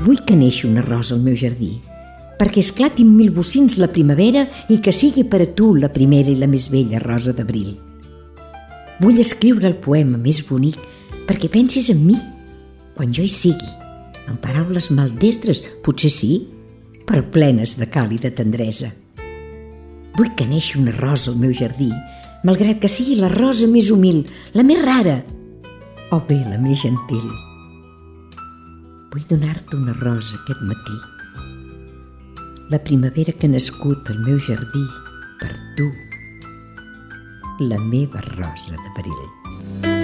Vull que neixi una rosa al meu jardí, perquè esclatin 1000 bocins la primavera i que sigui per a tu la primera i la més bella rosa d'abril. Vull escriure el poema més bonic perquè pensis en mi quan jo hi sigui, amb paraules maldestres, potser sí, però plenes de càlida tendresa. Vull que neixi una rosa al meu jardí, malgrat que sigui la rosa més humil, la més rara, o bé la més gentil. Vull donar-te una rosa aquest matí, la primavera que ha nascut al meu jardí per tu, la meva rosa d'abril.